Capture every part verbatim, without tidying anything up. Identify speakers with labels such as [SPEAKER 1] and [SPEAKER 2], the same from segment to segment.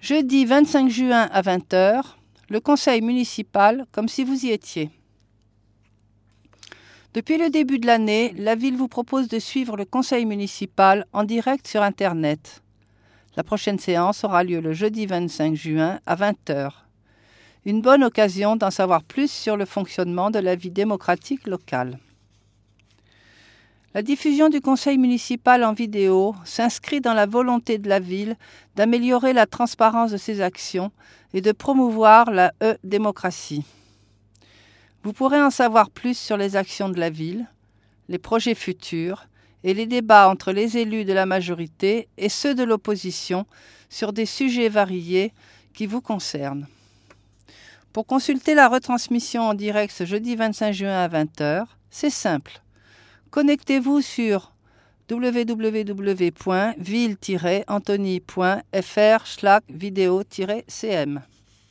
[SPEAKER 1] Jeudi vingt-cinq juin à vingt heures, le conseil municipal comme si vous y étiez. Depuis le début de l'année, la ville vous propose de suivre le conseil municipal en direct sur Internet. La prochaine séance aura lieu le jeudi vingt-cinq juin à vingt heures. Une bonne occasion d'en savoir plus sur le fonctionnement de la vie démocratique locale. La diffusion du conseil municipal en vidéo s'inscrit dans la volonté de la ville d'améliorer la transparence de ses actions et de promouvoir la e-démocratie. Vous pourrez en savoir plus sur les actions de la ville, les projets futurs et les débats entre les élus de la majorité et ceux de l'opposition sur des sujets variés qui vous concernent. Pour consulter la retransmission en direct ce jeudi vingt-cinq juin à vingt heures, c'est simple. Connectez-vous sur w w w point ville tiret antony point f r slash vidéo tiret c m.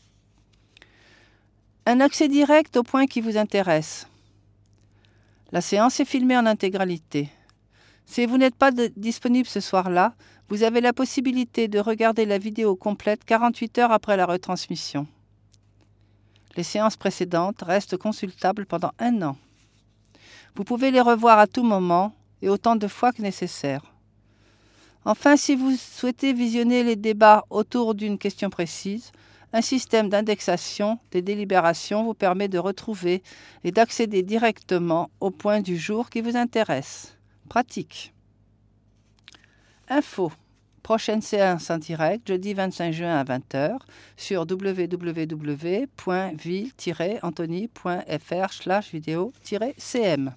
[SPEAKER 1] Un accès direct au point qui vous intéresse. La séance est filmée en intégralité. Si vous n'êtes pas de- disponible ce soir-là, vous avez la possibilité de regarder la vidéo complète quarante-huit heures après la retransmission. Les séances précédentes restent consultables pendant un an. Vous pouvez les revoir à tout moment et autant de fois que nécessaire. Enfin, si vous souhaitez visionner les débats autour d'une question précise, un système d'indexation des délibérations vous permet de retrouver et d'accéder directement au point du jour qui vous intéresse. Pratique. Info. Prochaine séance en direct, jeudi vingt-cinq juin à vingt heures, sur w w w point ville tiret antony point f r slash vidéo tiret c m.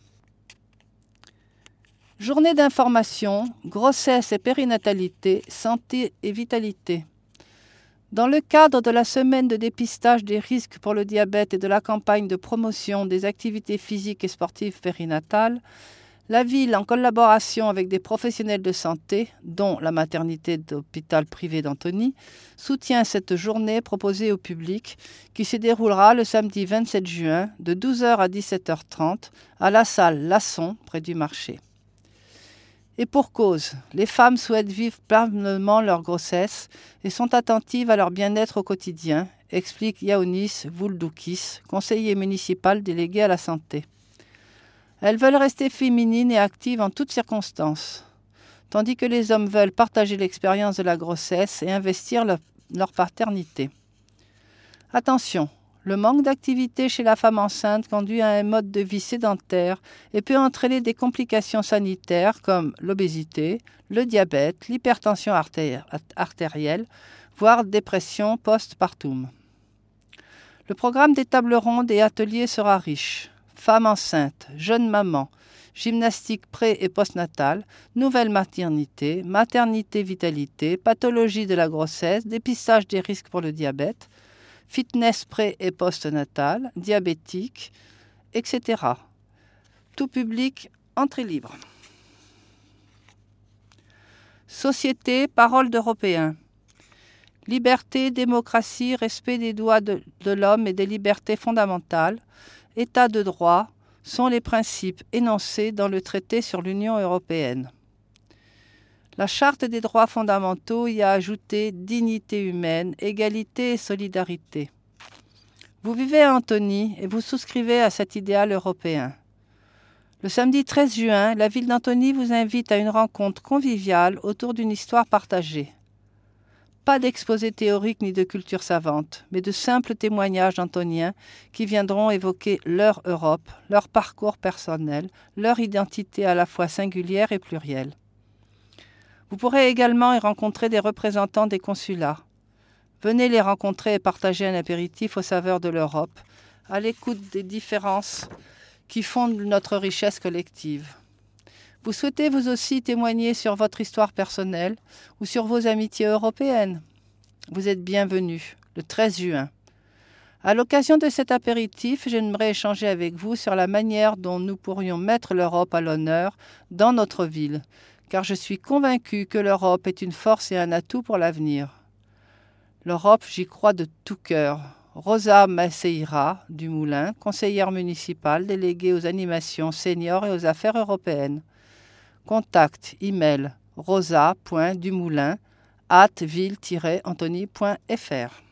[SPEAKER 1] Journée d'information, grossesse et périnatalité, santé et vitalité. Dans le cadre de la semaine de dépistage des risques pour le diabète et de la campagne de promotion des activités physiques et sportives périnatales, la ville, en collaboration avec des professionnels de santé, dont la maternité d'hôpital privé d'Antony, soutient cette journée proposée au public qui se déroulera le samedi vingt-sept juin de douze heures à dix-sept heures trente à la salle Lasson, près du marché. Et pour cause, les femmes souhaitent vivre pleinement leur grossesse et sont attentives à leur bien-être au quotidien, explique Yaounis Vouldoukis, conseiller municipal délégué à la santé. Elles veulent rester féminines et actives en toutes circonstances, tandis que les hommes veulent partager l'expérience de la grossesse et investir leur, leur paternité. Attention, le manque d'activité chez la femme enceinte conduit à un mode de vie sédentaire et peut entraîner des complications sanitaires comme l'obésité, le diabète, l'hypertension artéri- artérielle, voire dépression post-partum. Le programme des tables rondes et ateliers sera riche. Femmes enceintes, jeunes mamans, gymnastique pré- et postnatale, nouvelle maternité, maternité-vitalité, pathologie de la grossesse, dépistage des risques pour le diabète, fitness pré- et postnatal, diabétique, et cetera. Tout public, entrée libre. Société, parole d'Européens. Liberté, démocratie, respect des droits de, de l'homme et des libertés fondamentales, État de droit sont les principes énoncés dans le traité sur l'Union européenne. La Charte des droits fondamentaux y a ajouté dignité humaine, égalité et solidarité. Vous vivez à Antony et vous souscrivez à cet idéal européen. Le samedi treize juin, la ville d'Antony vous invite à une rencontre conviviale autour d'une histoire partagée. Pas d'exposé théorique ni de culture savante, mais de simples témoignages antoniens qui viendront évoquer leur Europe, leur parcours personnel, leur identité à la fois singulière et plurielle. Vous pourrez également y rencontrer des représentants des consulats. Venez les rencontrer et partager un apéritif aux saveurs de l'Europe, à l'écoute des différences qui fondent notre richesse collective. Vous souhaitez vous aussi témoigner sur votre histoire personnelle ou sur vos amitiés européennes? Vous êtes bienvenus, le treize juin. À l'occasion de cet apéritif, j'aimerais échanger avec vous sur la manière dont nous pourrions mettre l'Europe à l'honneur dans notre ville, car je suis convaincu que l'Europe est une force et un atout pour l'avenir. L'Europe, j'y crois de tout cœur. Rosa Maceira du Moulin, conseillère municipale déléguée aux animations seniors et aux affaires européennes. Contact, email, rosa point dumoulin at ville tiret antony point f r.